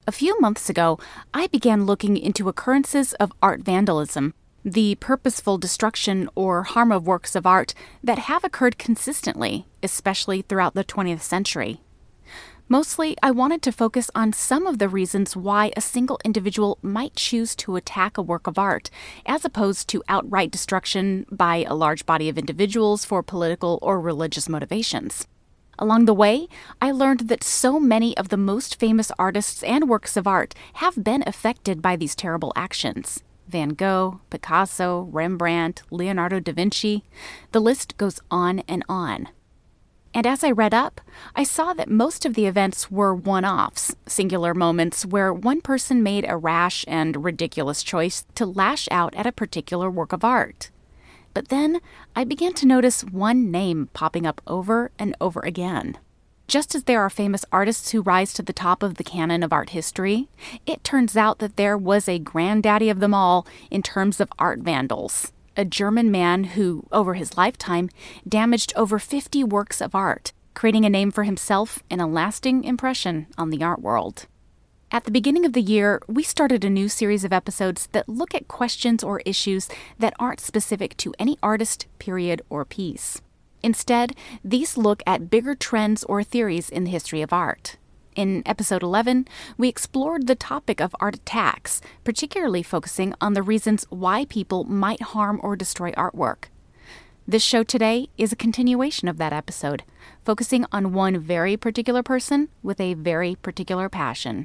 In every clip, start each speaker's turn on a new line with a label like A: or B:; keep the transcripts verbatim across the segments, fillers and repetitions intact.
A: A few months ago, I began looking into occurrences of art vandalism, the purposeful destruction or harm of works of art that have occurred consistently, especially throughout the twentieth century. Mostly, I wanted to focus on some of the reasons why a single individual might choose to attack a work of art, as opposed to outright destruction by a large body of individuals for political or religious motivations. Along the way, I learned that so many of the most famous artists and works of art have been affected by these terrible actions. Van Gogh, Picasso, Rembrandt, Leonardo da Vinci. The list goes on and on. And as I read up, I saw that most of the events were one-offs, singular moments where one person made a rash and ridiculous choice to lash out at a particular work of art. But then I began to notice one name popping up over and over again. Just as there are famous artists who rise to the top of the canon of art history, it turns out that there was a granddaddy of them all in terms of art vandals, a German man who, over his lifetime, damaged over fifty works of art, creating a name for himself and a lasting impression on the art world. At the beginning of the year, we started a new series of episodes that look at questions or issues that aren't specific to any artist, period, or piece. Instead, these look at bigger trends or theories in the history of art. In episode eleven, we explored the topic of art attacks, particularly focusing on the reasons why people might harm or destroy artwork. This show today is a continuation of that episode, focusing on one very particular person with a very particular passion.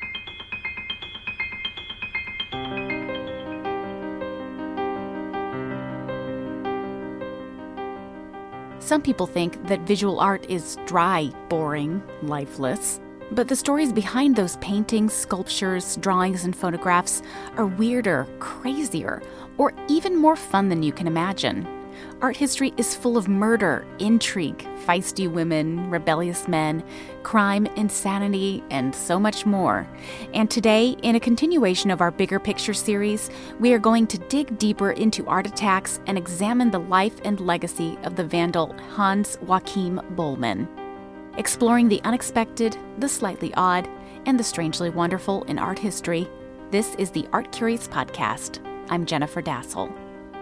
A: Some people think that visual art is dry, boring, lifeless. But the stories behind those paintings, sculptures, drawings, and photographs are weirder, crazier, or even more fun than you can imagine. Art history is full of murder, intrigue, feisty women, rebellious men, crime, insanity, and so much more. And today, in a continuation of our Bigger Picture series, we are going to dig deeper into art attacks and examine the life and legacy of the vandal Hans Joachim Bollmann. Exploring the unexpected, the slightly odd, and the strangely wonderful in art history, this is the Art Curious Podcast. I'm Jennifer Dassel.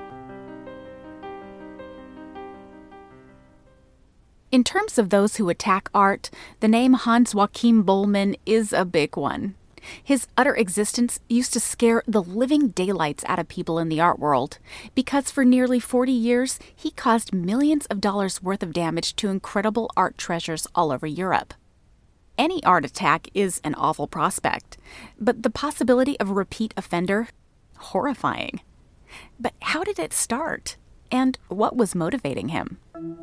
A: In terms of those who attack art, the name Hans Joachim Bollmann is a big one. His utter existence used to scare the living daylights out of people in the art world, because for nearly forty years, he caused millions of dollars worth of damage to incredible art treasures all over Europe. Any art attack is an awful prospect, but the possibility of a repeat offender, horrifying. But how did it start? And what was motivating him?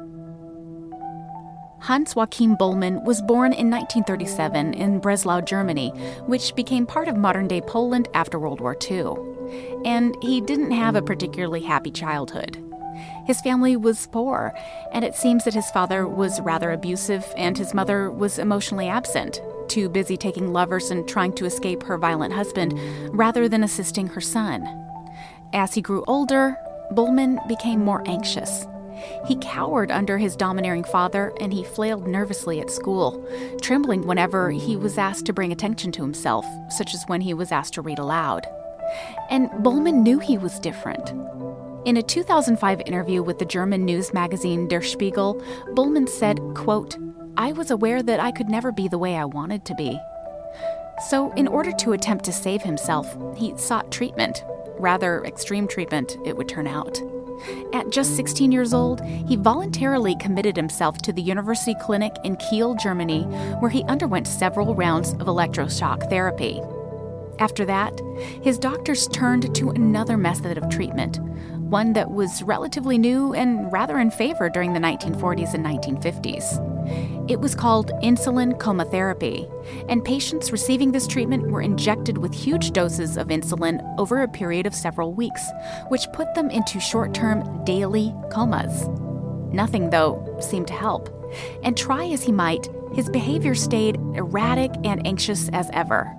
A: Hans Joachim Bollmann was born in nineteen thirty-seven in Breslau, Germany, which became part of modern-day Poland after World War Two. And he didn't have a particularly happy childhood. His family was poor, and it seems that his father was rather abusive and his mother was emotionally absent, too busy taking lovers and trying to escape her violent husband rather than assisting her son. As he grew older, Bollmann became more anxious. He cowered under his domineering father, and he flailed nervously at school, trembling whenever he was asked to bring attention to himself, such as when he was asked to read aloud. And Bollmann knew he was different. In a two thousand five interview with the German news magazine Der Spiegel, Bollmann said, quote, "I was aware that I could never be the way I wanted to be." So in order to attempt to save himself, he sought treatment. Rather extreme treatment, it would turn out. At just sixteen years old, he voluntarily committed himself to the University Clinic in Kiel, Germany, where he underwent several rounds of electroshock therapy. After that, his doctors turned to another method of treatment, one that was relatively new and rather in favor during the nineteen forties and nineteen fifties. It was called insulin coma therapy, and patients receiving this treatment were injected with huge doses of insulin over a period of several weeks, which put them into short-term daily comas. Nothing, though, seemed to help, and try as he might, his behavior stayed erratic and anxious as ever.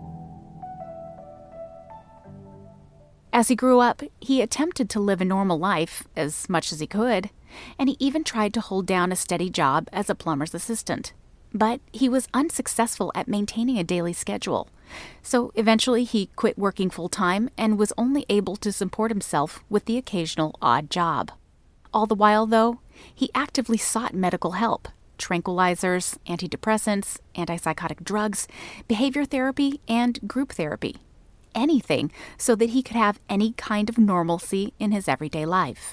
A: As he grew up, he attempted to live a normal life as much as he could, and he even tried to hold down a steady job as a plumber's assistant. But he was unsuccessful at maintaining a daily schedule, So eventually he quit working full-time and was only able to support himself with the occasional odd job. All the while, though, he actively sought medical help: tranquilizers, antidepressants, antipsychotic drugs, behavior therapy, and group therapy. Anything so that he could have any kind of normalcy in his everyday life.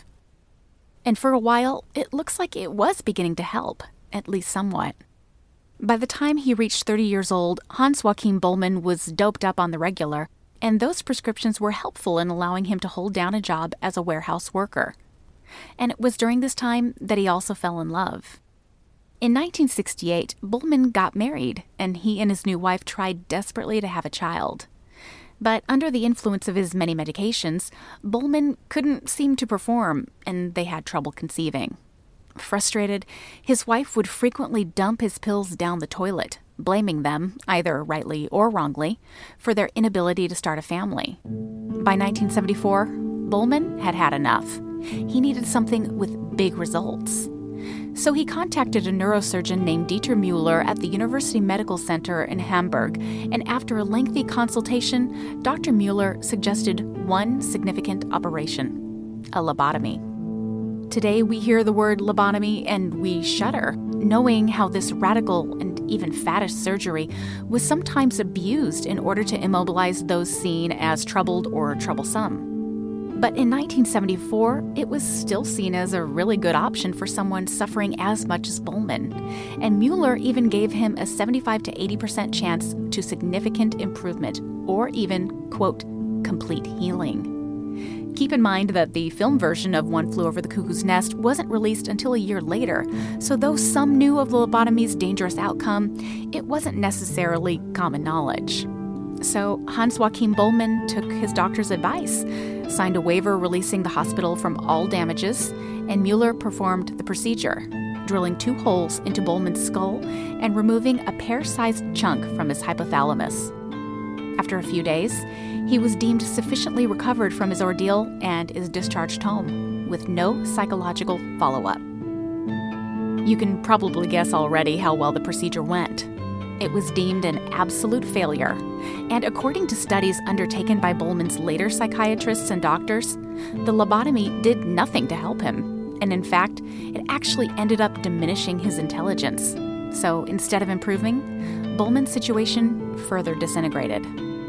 A: And for a while, it looks like it was beginning to help, at least somewhat. By the time he reached thirty years old, Hans Joachim Buhlmann was doped up on the regular, and those prescriptions were helpful in allowing him to hold down a job as a warehouse worker. And it was during this time that he also fell in love. In nineteen sixty-eight, Buhlmann got married, and he and his new wife tried desperately to have a child. But under the influence of his many medications, Buhlmann couldn't seem to perform, and they had trouble conceiving. Frustrated, his wife would frequently dump his pills down the toilet, blaming them, either rightly or wrongly, for their inability to start a family. By nineteen seventy-four, Buhlmann had had enough. He needed something with big results. So he contacted a neurosurgeon named Dieter Müller at the University Medical Center in Hamburg, and after a lengthy consultation, Doctor Müller suggested one significant operation: a lobotomy. Today we hear the word lobotomy and we shudder, knowing how this radical and even faddish surgery was sometimes abused in order to immobilize those seen as troubled or troublesome. But in nineteen seventy-four, it was still seen as a really good option for someone suffering as much as Buhlmann, and Müller even gave him a seventy-five to eighty percent chance to significant improvement, or even, quote, complete healing. Keep in mind that the film version of One Flew Over the Cuckoo's Nest wasn't released until a year later, so though some knew of the lobotomy's dangerous outcome, it wasn't necessarily common knowledge. So Hans Joachim Buhlmann took his doctor's advice, signed a waiver releasing the hospital from all damages, and Müller performed the procedure, drilling two holes into Buhlmann's skull and removing a pear-sized chunk from his hypothalamus. After a few days, he was deemed sufficiently recovered from his ordeal and is discharged home, with no psychological follow-up. You can probably guess already how well the procedure went. It was deemed an absolute failure, and according to studies undertaken by Buhlmann's later psychiatrists and doctors, the lobotomy did nothing to help him, and in fact, it actually ended up diminishing his intelligence. So instead of improving, Buhlmann's situation further disintegrated.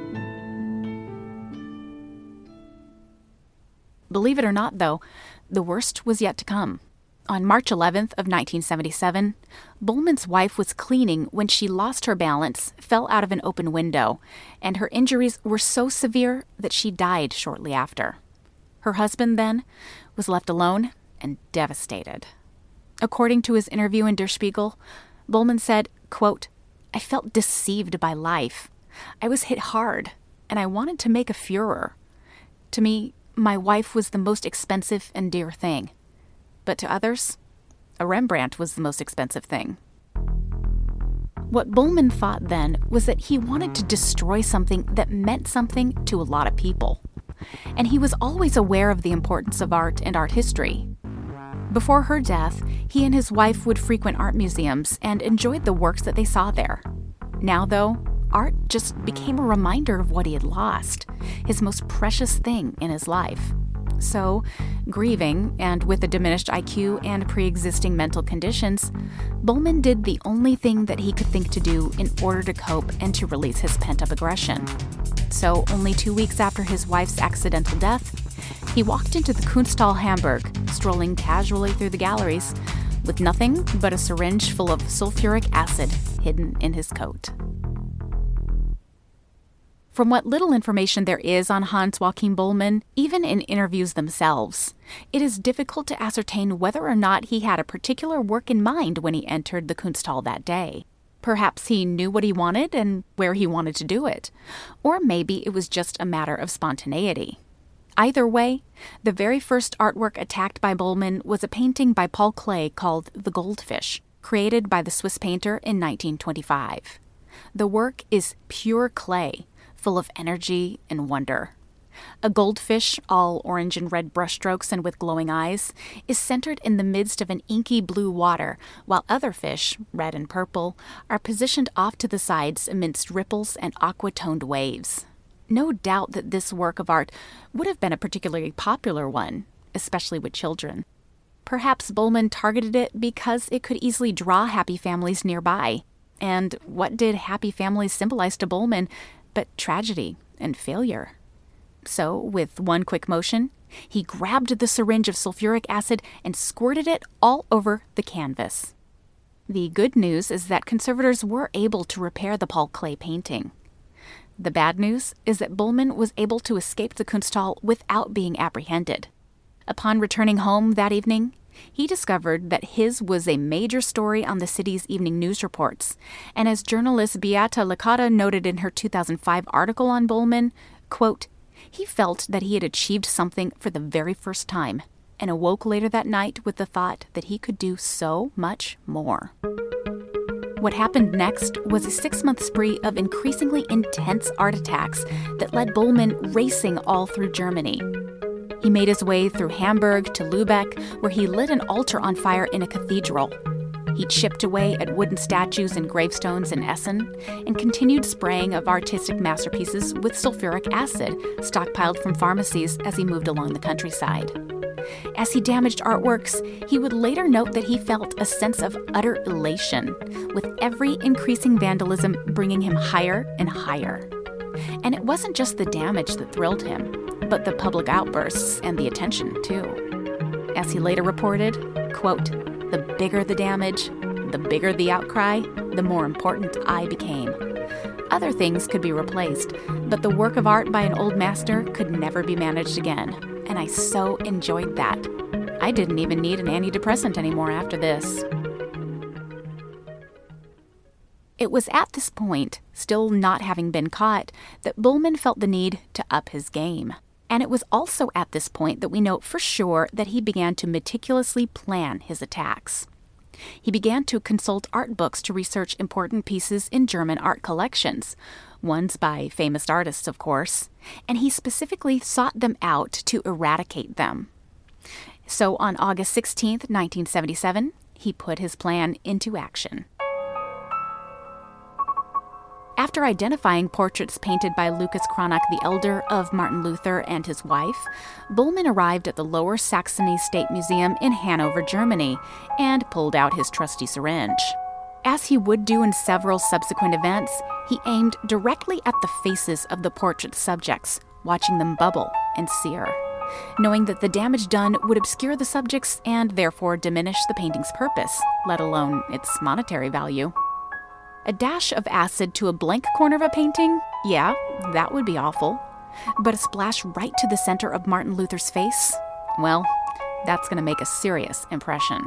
A: Believe it or not, though, the worst was yet to come. On March eleventh of nineteen seventy-seven, Buhlmann's wife was cleaning when she lost her balance, fell out of an open window, and her injuries were so severe that she died shortly after. Her husband, then, was left alone and devastated. According to his interview in Der Spiegel, Buhlmann said, quote, "I felt deceived by life. I was hit hard, and I wanted to make a furor. To me, my wife was the most expensive and dear thing. But to others, a Rembrandt was the most expensive thing." What Buhlmann thought then was that he wanted to destroy something that meant something to a lot of people. And he was always aware of the importance of art and art history. Before her death, he and his wife would frequent art museums and enjoyed the works that they saw there. Now, though, art just became a reminder of what he had lost, his most precious thing in his life. So, grieving, and with a diminished I Q and pre-existing mental conditions, Buhlmann did the only thing that he could think to do in order to cope and to release his pent-up aggression. So, only two weeks after his wife's accidental death, he walked into the Kunsthalle Hamburg, strolling casually through the galleries, with nothing but a syringe full of sulfuric acid hidden in his coat. From what little information there is on Hans Joachim Buhlmann, even in interviews themselves, it is difficult to ascertain whether or not he had a particular work in mind when he entered the Kunsthalle that day. Perhaps he knew what he wanted and where he wanted to do it, or maybe it was just a matter of spontaneity. Either way, the very first artwork attacked by Buhlmann was a painting by Paul Klee called The Goldfish, created by the Swiss painter in nineteen twenty-five. The work is pure clay, full of energy and wonder. A goldfish, all orange and red brushstrokes and with glowing eyes, is centered in the midst of an inky blue water, while other fish, red and purple, are positioned off to the sides amidst ripples and aqua-toned waves. No doubt that this work of art would have been a particularly popular one, especially with children. Perhaps Bollman targeted it because it could easily draw happy families nearby. And what did happy families symbolize to Bollman but tragedy and failure? So, with one quick motion, he grabbed the syringe of sulfuric acid and squirted it all over the canvas. The good news is that conservators were able to repair the Paul Klee painting. The bad news is that Bollman was able to escape the Kunsthal without being apprehended. Upon returning home that evening, he discovered that his was a major story on the city's evening news reports, and as journalist Beata Licata noted in her two thousand five article on Bollman, quote, he felt that he had achieved something for the very first time, and awoke later that night with the thought that he could do so much more. What happened next was a six-month spree of increasingly intense art attacks that led Bollman racing all through Germany. He made his way through Hamburg to Lübeck, where he lit an altar on fire in a cathedral. He chipped away at wooden statues and gravestones in Essen, and continued spraying of artistic masterpieces with sulfuric acid stockpiled from pharmacies as he moved along the countryside. As he damaged artworks, he would later note that he felt a sense of utter elation, with every increasing vandalism bringing him higher and higher. And it wasn't just the damage that thrilled him, but the public outbursts and the attention, too. As he later reported, quote, the bigger the damage, the bigger the outcry, the more important I became. Other things could be replaced, but the work of art by an old master could never be managed again, and I so enjoyed that. I didn't even need an antidepressant anymore after this. It was at this point, still not having been caught, that Bollman felt the need to up his game. And it was also at this point that we know for sure that he began to meticulously plan his attacks. He began to consult art books to research important pieces in German art collections, ones by famous artists, of course, and he specifically sought them out to eradicate them. So on August sixteenth, nineteen seventy-seven, he put his plan into action. After identifying portraits painted by Lucas Cranach the Elder of Martin Luther and his wife, Bollman arrived at the Lower Saxony State Museum in Hanover, Germany, and pulled out his trusty syringe. As he would do in several subsequent events, he aimed directly at the faces of the portrait subjects, watching them bubble and sear, knowing that the damage done would obscure the subjects and therefore diminish the painting's purpose, let alone its monetary value. A dash of acid to a blank corner of a painting? Yeah, that would be awful. But a splash right to the center of Martin Luther's face? Well, that's going to make a serious impression.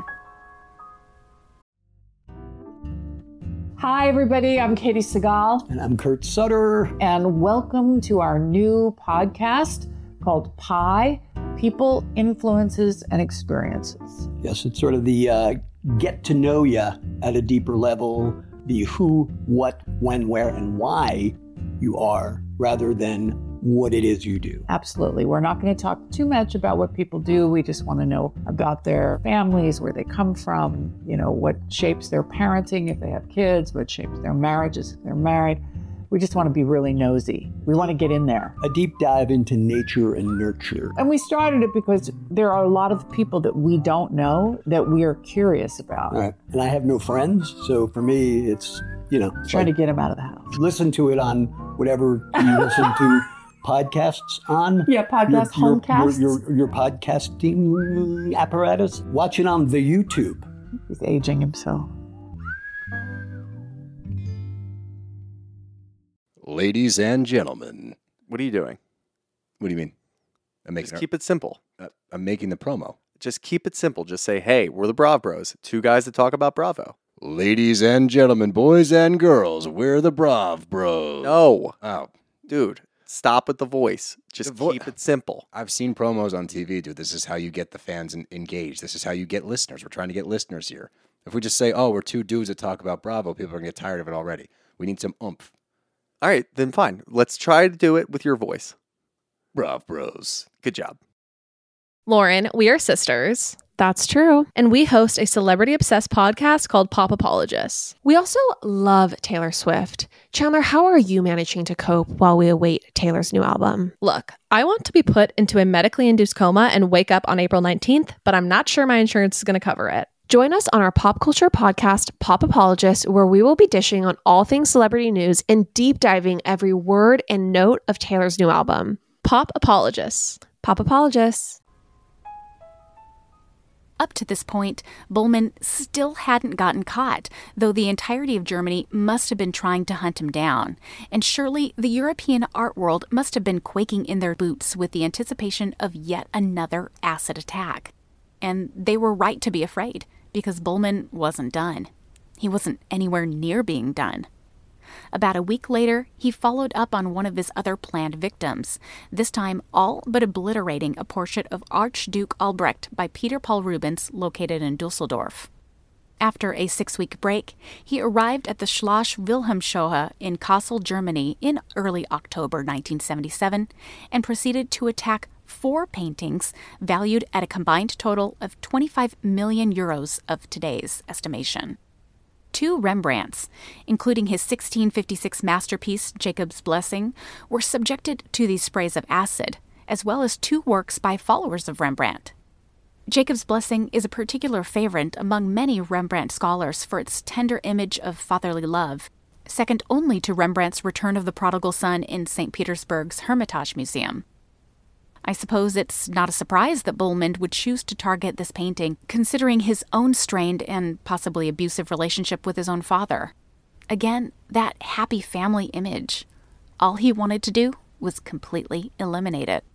B: Hi, everybody. I'm Katie Segal.
C: And I'm Kurt Sutter.
B: And welcome to our new podcast called Pi, People, Influences, and Experiences.
C: Yes, it's sort of the uh, get to know you at a deeper level, the who, what, when, where, and why you are, rather than what it is you do.
B: Absolutely. We're not going to talk too much about what people do. We just want to know about their families, where they come from, you know, what shapes their parenting if they have kids, what shapes their marriages if they're married. We just want to be really nosy. We want to get in there.
C: A deep dive into nature and nurture.
B: And we started it because there are a lot of people that we don't know that we are curious about.
C: Right. And I have no friends, so for me, it's, you know.
B: Trying like, to get them out of the house.
C: Listen to it on whatever you listen to podcasts on.
B: Yeah, podcast,
C: your,
B: homecasts.
C: Your, your, your podcasting apparatus. Watch it on the YouTube.
B: He's aging himself.
D: Ladies and gentlemen.
E: What are you doing?
D: What do you mean? I'm making
E: Just
D: a,
E: keep it simple.
D: uh, I'm making the promo.
E: Just keep it simple. Just say, hey, we're the Brav Bros. Two guys that talk about Bravo.
D: Ladies and gentlemen, boys and girls, we're the Brav Bros.
E: No.
D: Oh.
E: Dude, stop with the voice. Just
D: The vo-
E: keep it simple.
D: I've seen promos on T V, dude. This is how you get the fans en- engaged. This is how you get listeners. We're trying to get listeners here. If we just say, oh, we're two dudes that talk about Bravo, people are going to get tired of it already. We need some oomph.
E: All right, then fine. Let's try to do it with your voice.
D: Brav Bros.
E: Good job.
F: Lauren, we are sisters.
G: That's true.
F: And we host a celebrity-obsessed podcast called Pop Apologists.
G: We also love Taylor Swift. Chandler, how are you managing to cope while we await Taylor's new album?
F: Look, I want to be put into a medically induced coma and wake up on April nineteenth, but I'm not sure my insurance is going to cover it.
G: Join us on our pop culture podcast, Pop Apologists, where we will be dishing on all things celebrity news and deep diving every word and note of Taylor's new album.
F: Pop Apologists.
G: Pop Apologists.
A: Up to this point, Bullmann still hadn't gotten caught, though the entirety of Germany must have been trying to hunt him down. And surely the European art world must have been quaking in their boots with the anticipation of yet another acid attack. And they were right to be afraid, because Bullmann wasn't done. He wasn't anywhere near being done. About a week later, he followed up on one of his other planned victims, this time all but obliterating a portrait of Archduke Albrecht by Peter Paul Rubens located in Dusseldorf. After a six-week break, he arrived at the Schloss Wilhelmshohe in Kassel, Germany in early October nineteen seventy-seven and proceeded to attack four paintings valued at a combined total of twenty-five million euros of today's estimation. Two Rembrandts, including his sixteen fifty-six masterpiece, Jacob's Blessing, were subjected to these sprays of acid, as well as two works by followers of Rembrandt. Jacob's Blessing is a particular favorite among many Rembrandt scholars for its tender image of fatherly love, second only to Rembrandt's Return of the Prodigal Son in Saint Petersburg's Hermitage Museum. I suppose it's not a surprise that Bullmann would choose to target this painting, considering his own strained and possibly abusive relationship with his own father. Again, that happy family image. All he wanted to do was completely eliminate it.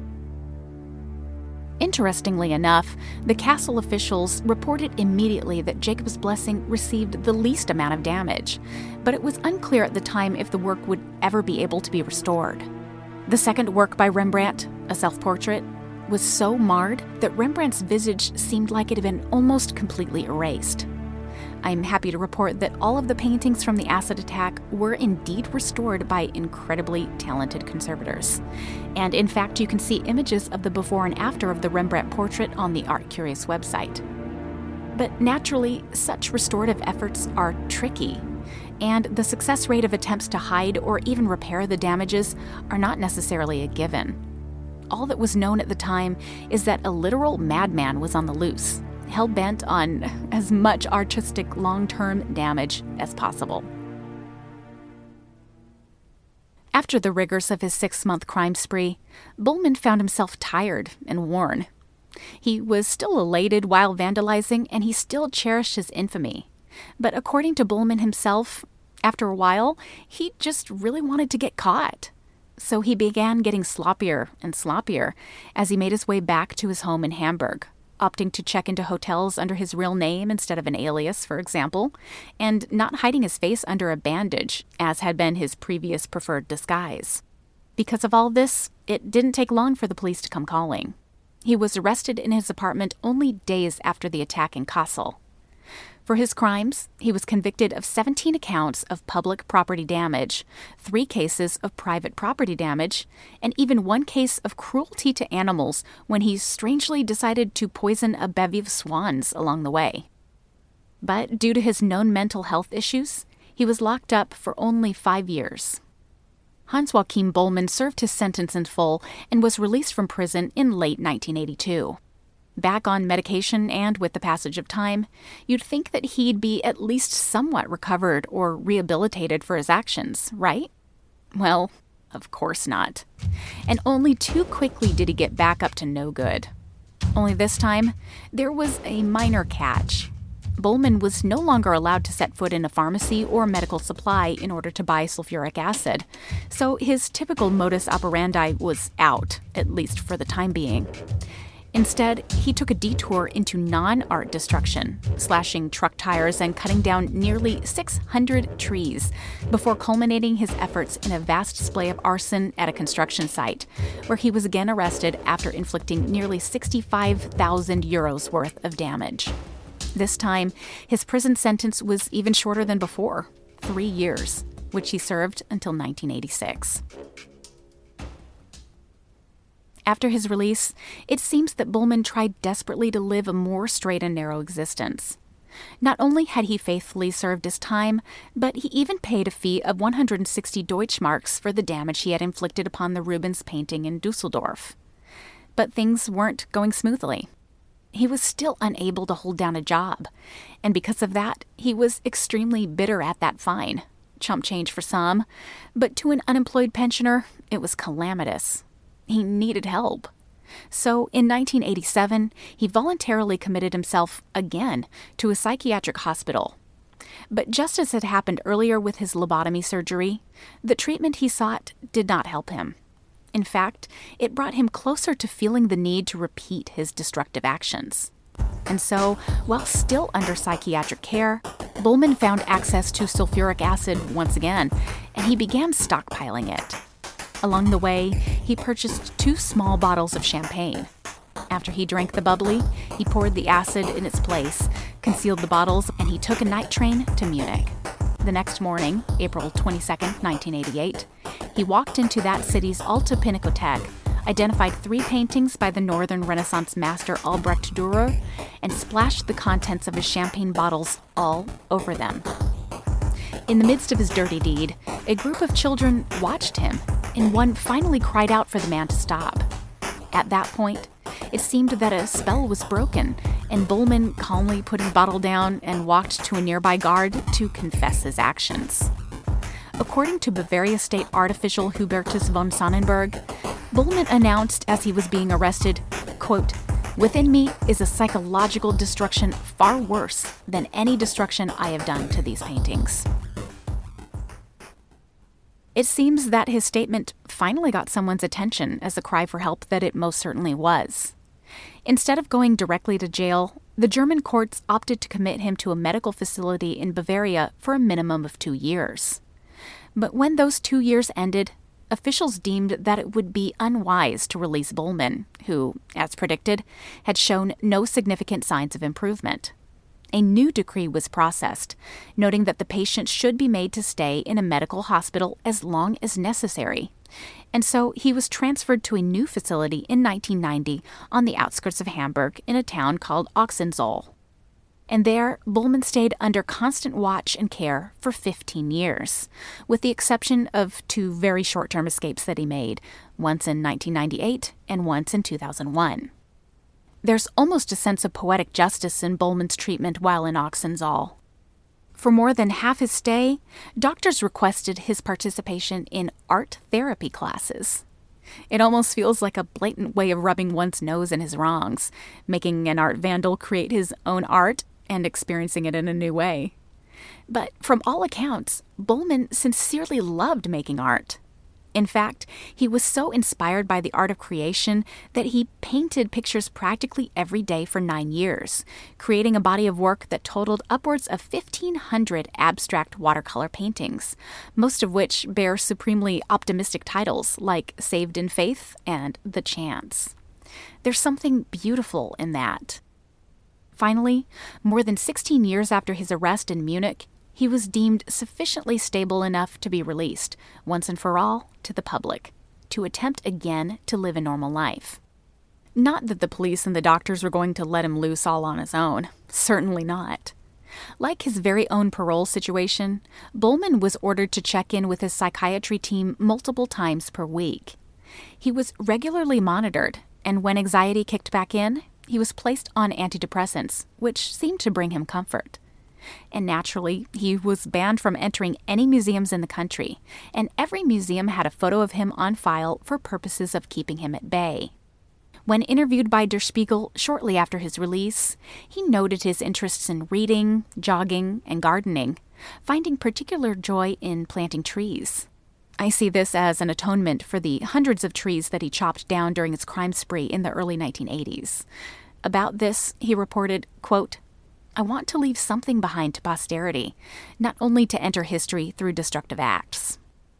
A: Interestingly enough, the castle officials reported immediately that Jacob's Blessing received the least amount of damage, but it was unclear at the time if the work would ever be able to be restored. The second work by Rembrandt, a self-portrait, was so marred that Rembrandt's visage seemed like it had been almost completely erased. I'm happy to report that all of the paintings from the acid attack were indeed restored by incredibly talented conservators. And in fact, you can see images of the before and after of the Rembrandt portrait on the Art Curious website. But naturally, such restorative efforts are tricky, and the success rate of attempts to hide or even repair the damages are not necessarily a given. All that was known at the time is that a literal madman was on the loose, hell-bent on as much artistic long-term damage as possible. After the rigors of his six-month crime spree, Bullmann found himself tired and worn. He was still elated while vandalizing, and he still cherished his infamy. But according to Bullmann himself, after a while, he just really wanted to get caught. So he began getting sloppier and sloppier as he made his way back to his home in Hamburg, opting to check into hotels under his real name instead of an alias, for example, and not hiding his face under a bandage, as had been his previous preferred disguise. Because of all this, it didn't take long for the police to come calling. He was arrested in his apartment only days after the attack in Kassel. For his crimes, he was convicted of seventeen counts of public property damage, three cases of private property damage, and even one case of cruelty to animals when he strangely decided to poison a bevy of swans along the way. But due to his known mental health issues, he was locked up for only five years. Hans-Joachim Bullmann served his sentence in full and was released from prison in late nineteen eighty-two. Back on medication and with the passage of time, you'd think that he'd be at least somewhat recovered or rehabilitated for his actions, right? Well, of course not. And only too quickly did he get back up to no good. Only this time, there was a minor catch. Bullmann was no longer allowed to set foot in a pharmacy or medical supply in order to buy sulfuric acid, so his typical modus operandi was out, at least for the time being. Instead, he took a detour into non-art destruction, slashing truck tires and cutting down nearly six hundred trees, before culminating his efforts in a vast display of arson at a construction site, where he was again arrested after inflicting nearly sixty-five thousand euros worth of damage. This time, his prison sentence was even shorter than before, three years, which he served until nineteen eighty-six. After his release, it seems that Buhlmann tried desperately to live a more straight and narrow existence. Not only had he faithfully served his time, but he even paid a fee of one hundred sixty Deutschmarks for the damage he had inflicted upon the Rubens painting in Dusseldorf. But things weren't going smoothly. He was still unable to hold down a job, and because of that, he was extremely bitter at that fine. Chump change for some, but to an unemployed pensioner, it was calamitous. He needed help. So in nineteen eighty-seven, he voluntarily committed himself again to a psychiatric hospital. But just as had happened earlier with his lobotomy surgery, the treatment he sought did not help him. In fact, it brought him closer to feeling the need to repeat his destructive actions. And so, while still under psychiatric care, Buhlmann found access to sulfuric acid once again, and he began stockpiling it. Along the way, he purchased two small bottles of champagne. After he drank the bubbly, he poured the acid in its place, concealed the bottles, and he took a night train to Munich. The next morning, April twenty-second, nineteen eighty-eight, he walked into that city's Alte Pinakothek, identified three paintings by the Northern Renaissance master Albrecht Dürer, and splashed the contents of his champagne bottles all over them. In the midst of his dirty deed, a group of children watched him, and one finally cried out for the man to stop. At that point, it seemed that a spell was broken, and Buhlmann calmly put his bottle down and walked to a nearby guard to confess his actions. According to Bavaria State art official Hubertus von Sonnenberg, Buhlmann announced as he was being arrested, quote, "Within me is a psychological destruction far worse than any destruction I have done to these paintings." It seems that his statement finally got someone's attention as a cry for help that it most certainly was. Instead of going directly to jail, the German courts opted to commit him to a medical facility in Bavaria for a minimum of two years. But when those two years ended, officials deemed that it would be unwise to release Buhlmann, who, as predicted, had shown no significant signs of improvement. A new decree was processed, noting that the patient should be made to stay in a medical hospital as long as necessary. And so he was transferred to a new facility in nineteen ninety on the outskirts of Hamburg in a town called Ochsenzoll. And there, Buhlmann stayed under constant watch and care for fifteen years, with the exception of two very short-term escapes that he made, once in nineteen ninety-eight and once in two thousand one. There's almost a sense of poetic justice in Buhlmann's treatment while in Ochsenzoll. For more than half his stay, doctors requested his participation in art therapy classes. It almost feels like a blatant way of rubbing one's nose in his wrongs, making an art vandal create his own art and experiencing it in a new way. But from all accounts, Buhlmann sincerely loved making art. In fact, he was so inspired by the art of creation that he painted pictures practically every day for nine years, creating a body of work that totaled upwards of fifteen hundred abstract watercolor paintings, most of which bear supremely optimistic titles like Saved in Faith and The Chance. There's something beautiful in that. Finally, more than sixteen years after his arrest in Munich, he was deemed sufficiently stable enough to be released, once and for all, to the public, to attempt again to live a normal life. Not that the police and the doctors were going to let him loose all on his own. Certainly not. Like his very own parole situation, Buhlmann was ordered to check in with his psychiatry team multiple times per week. He was regularly monitored, and when anxiety kicked back in, he was placed on antidepressants, which seemed to bring him comfort. And naturally, he was banned from entering any museums in the country, and every museum had a photo of him on file for purposes of keeping him at bay. When interviewed by Der Spiegel shortly after his release, he noted his interests in reading, jogging, and gardening, finding particular joy in planting trees. I see this as an atonement for the hundreds of trees that he chopped down during his crime spree in the early nineteen eighties. About this, he reported, quote, "I want to leave something behind to posterity, not only to enter history through destructive acts."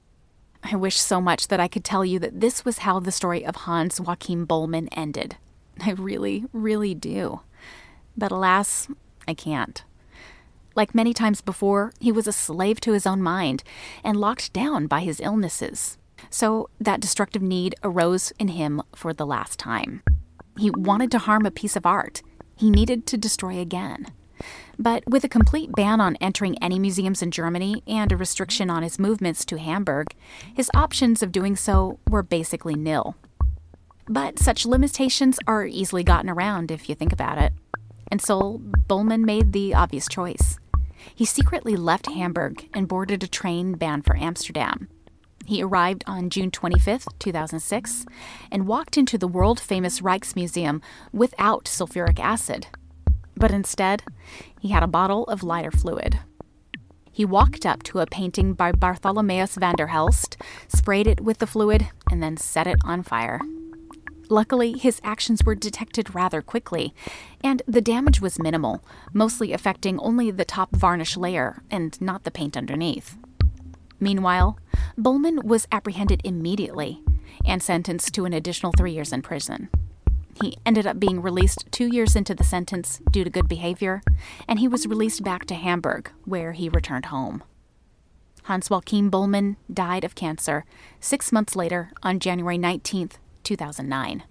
A: I wish so much that I could tell you that this was how the story of Hans Joachim Buhlmann ended. I really, really do. But alas, I can't. Like many times before, he was a slave to his own mind and locked down by his illnesses. So that destructive need arose in him for the last time. He wanted to harm a piece of art. He needed to destroy again. But with a complete ban on entering any museums in Germany and a restriction on his movements to Hamburg, his options of doing so were basically nil. But such limitations are easily gotten around if you think about it. And so Bollmann made the obvious choice. He secretly left Hamburg and boarded a train bound for Amsterdam. He arrived on June twenty-fifth, two thousand six, and walked into the world-famous Rijksmuseum without sulfuric acid. But instead, he had a bottle of lighter fluid. He walked up to a painting by Bartholomeus van der Helst, sprayed it with the fluid, and then set it on fire. Luckily, his actions were detected rather quickly, and the damage was minimal, mostly affecting only the top varnish layer and not the paint underneath. Meanwhile, Bollmann was apprehended immediately and sentenced to an additional three years in prison. He ended up being released two years into the sentence due to good behavior, and he was released back to Hamburg, where he returned home. Hans Joachim Bollmann died of cancer six months later on January nineteenth, two thousand nine.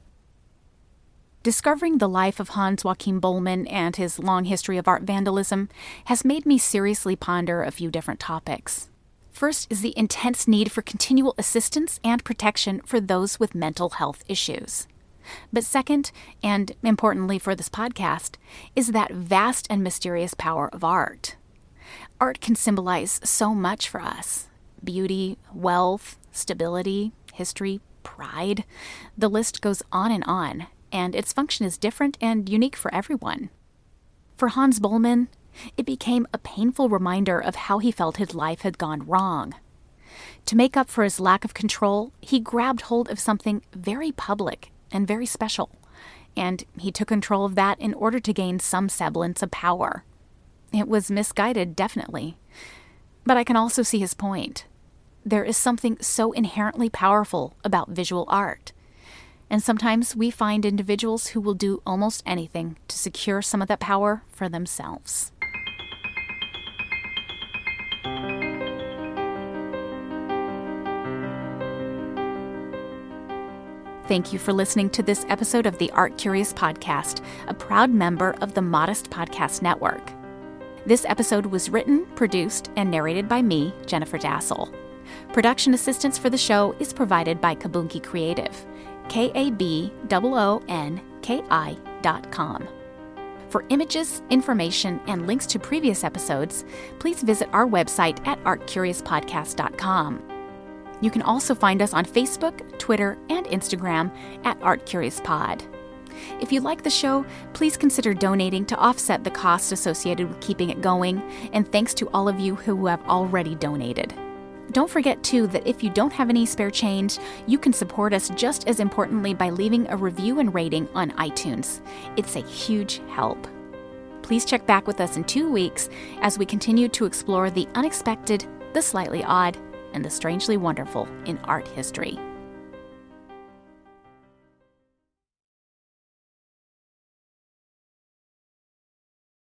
A: Discovering the life of Hans Joachim Bollmann and his long history of art vandalism has made me seriously ponder a few different topics. First is the intense need for continual assistance and protection for those with mental health issues. But second, and importantly for this podcast, is that vast and mysterious power of art. Art can symbolize so much for us: beauty, wealth, stability, history, pride. The list goes on and on, and its function is different and unique for everyone. For Hans Bollmann, it became a painful reminder of how he felt his life had gone wrong. To make up for his lack of control, he grabbed hold of something very public and very special, and he took control of that in order to gain some semblance of power. It was misguided, definitely, but I can also see his point. There is something so inherently powerful about visual art, and sometimes we find individuals who will do almost anything to secure some of that power for themselves. Thank you for listening to this episode of the Art Curious Podcast, a proud member of the Modest Podcast Network. This episode was written, produced, and narrated by me, Jennifer Dassel. Production assistance for the show is provided by Kabunki Creative, K A B O O N K I dot com. For images, information, and links to previous episodes, please visit our website at art curious podcast dot com. You can also find us on Facebook, Twitter, and Instagram at ArtCuriousPod. If you like the show, please consider donating to offset the costs associated with keeping it going, and thanks to all of you who have already donated. Don't forget, too, that if you don't have any spare change, you can support us just as importantly by leaving a review and rating on iTunes. It's a huge help. Please check back with us in two weeks as we continue to explore the unexpected, the slightly odd, and the strangely wonderful in art history.